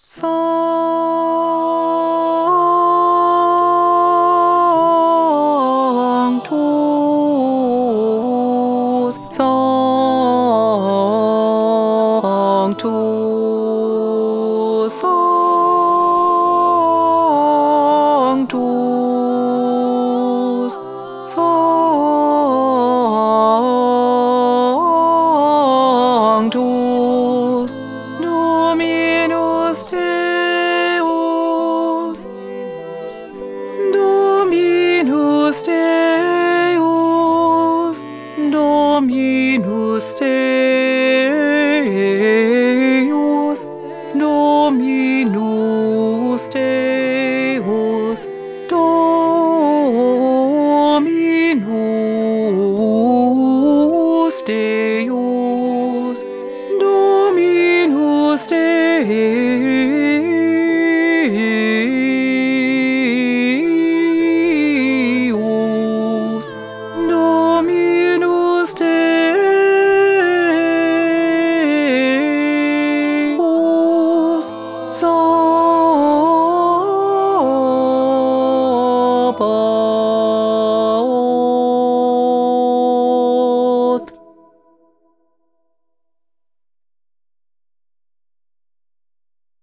Sanctus, Sanctus, Sanctus, Sanctus, Dominus Deus, Dominus Deus, Dominus Deus, Dominus Deus, Dominus Deus, Dominus Deus, Dominus Deus,